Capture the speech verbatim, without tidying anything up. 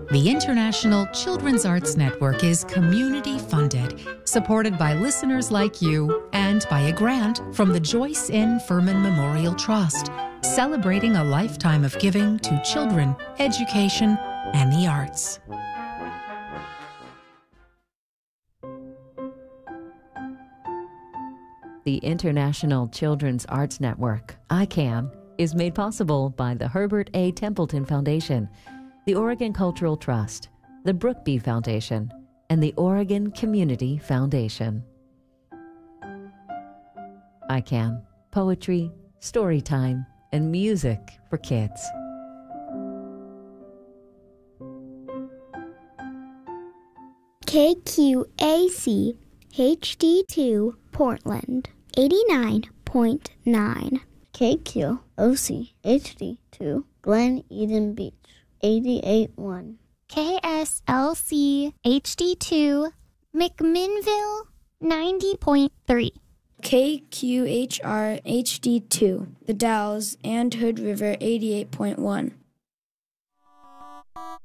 The International Children's Arts Network is community-funded, supported by listeners like you, and by a grant from the Joyce N. Furman Memorial Trust, celebrating a lifetime of giving to children, education, and the arts. The International Children's Arts Network, I CAN, is made possible by the Herbert A. Templeton Foundation, the Oregon Cultural Trust, the Brookby Foundation, and the Oregon Community Foundation. I CAN, poetry, story time, and music for kids. K Q A C H D two Portland, eighty-nine point nine. K Q O C H D two Glen Eden Beach, eighty-eight point one. K S L C H D two McMinnville, ninety point three. K Q H R H D two The Dalles and Hood River, eighty-eight point one.